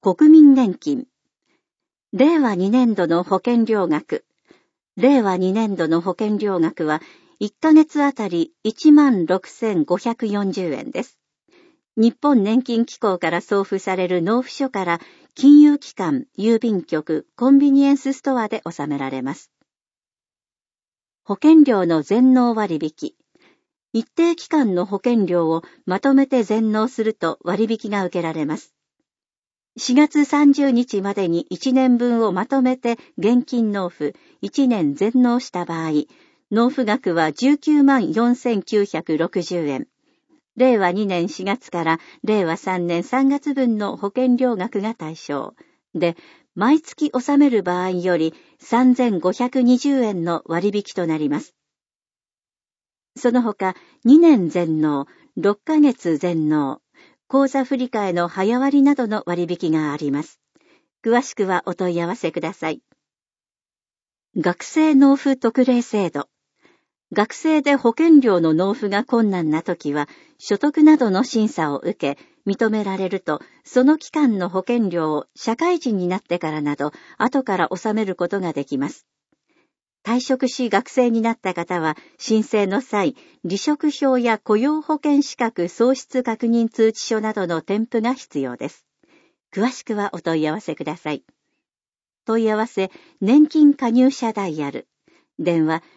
国民年金。令和2年度の保険料額。令和2年度の保険料額は1ヶ月あたり 16,540 円です。日本年金機構から送付される納付書から金融機関、郵便局、コンビニエンスストアで納められます。保険料の全納割引。一定期間の保険料をまとめて全納すると割引が受けられます。4月30日までに1年分をまとめて現金納付、1年全納した場合、納付額は19万4960円。令和2年4月から令和3年3月分の保険料額が対象で、毎月納める場合より3520円の割引となります。その他、2年全納、6ヶ月全納、口座振替の早割などの割引があります。詳しくはお問い合わせください。学生納付特例制度。学生で保険料の納付が困難なときは、所得などの審査を受け、認められると、その期間の保険料を社会人になってからなど、後から納めることができます。退職し学生になった方は、申請の際、離職票や雇用保険資格喪失確認通知書などの添付が必要です。詳しくはお問い合わせください。問い合わせ、年金加入者ダイヤル。電話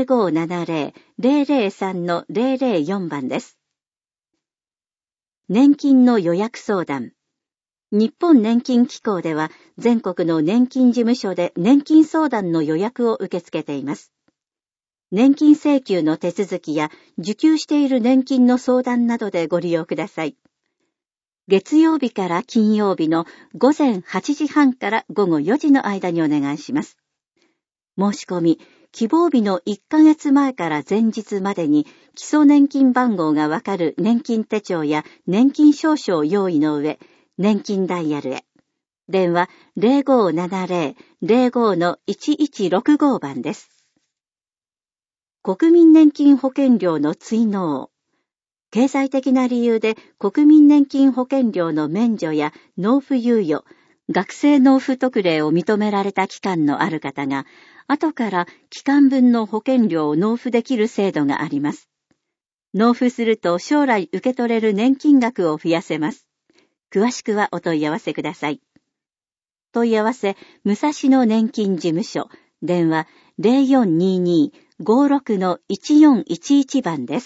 0570-003-004 番です。年金の予約相談。日本年金機構では全国の年金事務所で年金相談の予約を受け付けています。年金請求の手続きや受給している年金の相談などでご利用ください。月曜日から金曜日の午前8時半から午後4時の間にお願いします。申し込み、希望日の1ヶ月前から前日までに基礎年金番号がわかる年金手帳や年金証書を用意の上、年金ダイヤルへ。電話 0570-05-1165 番です。国民年金保険料の追納。経済的な理由で国民年金保険料の免除や納付猶予、学生納付特例を認められた期間のある方が、後から期間分の保険料を納付できる制度があります。納付すると将来受け取れる年金額を増やせます。詳しくはお問い合わせください。問い合わせ、武蔵野年金事務所、電話 0422-56-1411 番です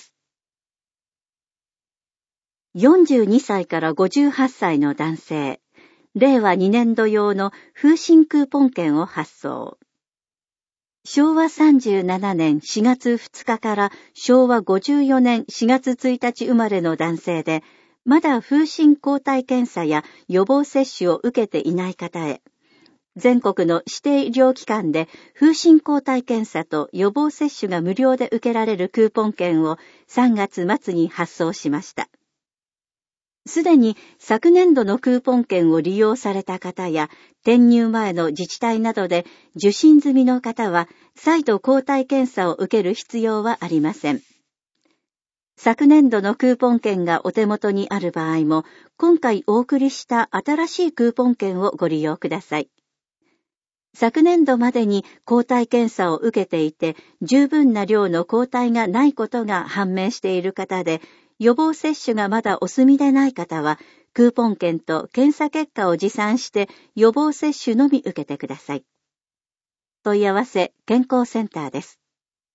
。42歳から58歳の男性、令和2年度用の風疹クーポン券を発送。昭和37年4月2日から昭和54年4月1日生まれの男性で、まだ風疹抗体検査や予防接種を受けていない方へ、全国の指定医療機関で風疹抗体検査と予防接種が無料で受けられるクーポン券を3月末に発送しました。すでに昨年度のクーポン券を利用された方や、転入前の自治体などで受診済みの方は、再度抗体検査を受ける必要はありません。昨年度のクーポン券がお手元にある場合も、今回お送りした新しいクーポン券をご利用ください。昨年度までに抗体検査を受けていて、十分な量の抗体がないことが判明している方で、予防接種がまだお済みでない方は、クーポン券と検査結果を持参して予防接種のみ受けてください。問い合わせ、健康センターです。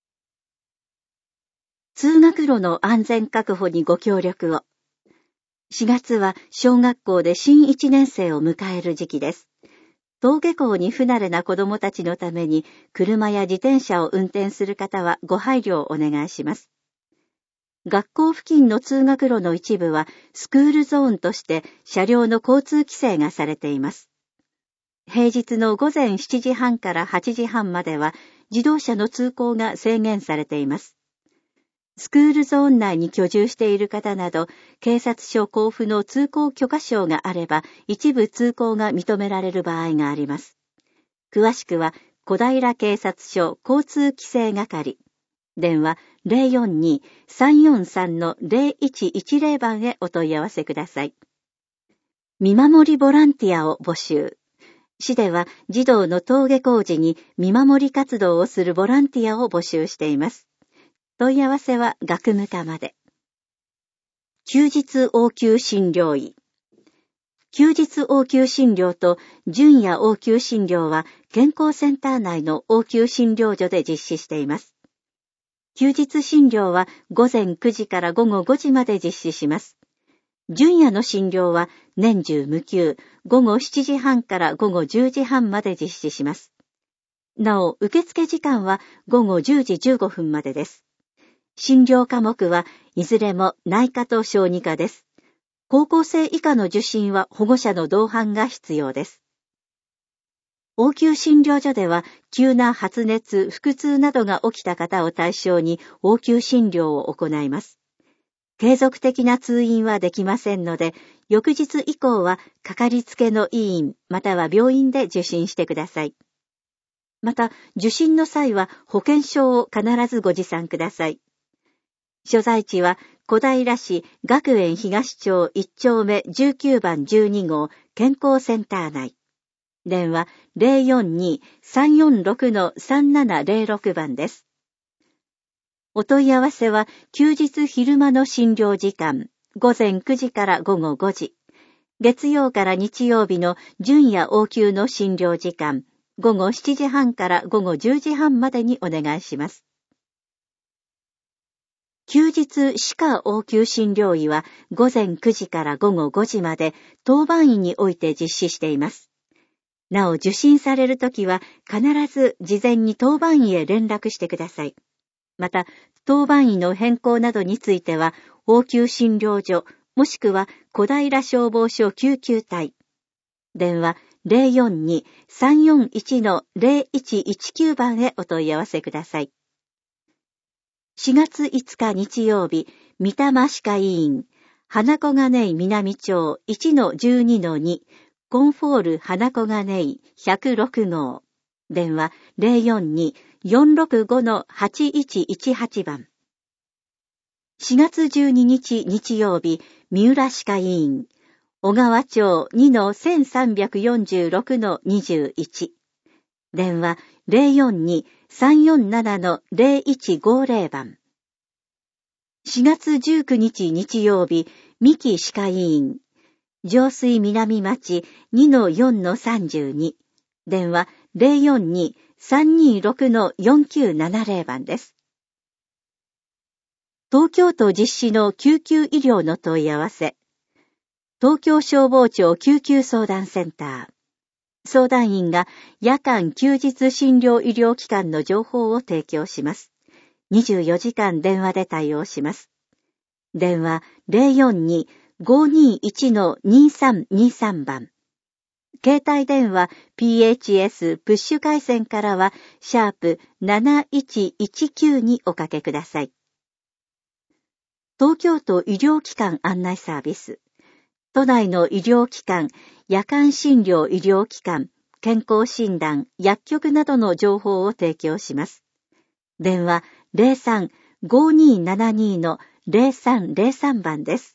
通学路の安全確保にご協力を。4月は小学校で新1年生を迎える時期です。登下校に不慣れな子どもたちのために、車や自転車を運転する方はご配慮をお願いします。学校付近の通学路の一部はスクールゾーンとして車両の交通規制がされています。平日の午前7時半から8時半までは自動車の通行が制限されています。スクールゾーン内に居住している方など、警察署交付の通行許可証があれば一部通行が認められる場合があります。詳しくは小平警察署交通規制係。電話 042-343-0110 番へお問い合わせください。 見守りボランティアを募集。市では児童の登下校時に見守り活動をするボランティアを募集しています。問い合わせは学務課まで。休日応急診療医。休日応急診療と準夜応急診療は健康センター内の応急診療所で実施しています。休日診療は午前9時から午後5時まで実施します。準夜の診療は年中無休、午後7時半から午後10時半まで実施します。なお、受付時間は午後10時15分までです。診療科目はいずれも内科と小児科です。高校生以下の受診は保護者の同伴が必要です。応急診療所では急な発熱、腹痛などが起きた方を対象に応急診療を行います。継続的な通院はできませんので、翌日以降はかかりつけの医院または病院で受診してください。また、受診の際は保険証を必ずご持参ください。所在地は小平市学園東町1丁目19番12号健康センター内。電話 042-346-3706 番です。お問い合わせは休日昼間の診療時間、午前9時から午後5時。月曜から日曜日の準夜応急の診療時間、午後7時半から午後10時半までにお願いします。休日歯科応急診療医は午前9時から午後5時まで当番医において実施しています。なお受診されるときは必ず事前に当番医へ連絡してください。また、当番医の変更などについては応急診療所もしくは小平消防署救急隊。電話 042-341-0119 番へお問い合わせください。4月5日日曜日、三玉歯科医院、花小金井南町 1-12-2、コンフォール花小金井106号。電話 042-465-8118 番。4月12日日曜日、三浦歯科医院、小川町 2-1346-21。電話 042-347-0150 番。4月19日日曜日、三木歯科医院、上水南町 2-4-32。電話 042-326-4970 番です。東京都実施の救急医療の問い合わせ。東京消防庁救急相談センター。相談員が夜間休日診療医療機関の情報を提供します。24時間電話で対応します。電話 042-521-2323 番。携帯電話 PHS プッシュ回線からは#7119 におかけください。東京都医療機関案内サービス。都内の医療機関、夜間診療医療機関、健康診断、薬局などの情報を提供します。電話 03-5272-0303 番です。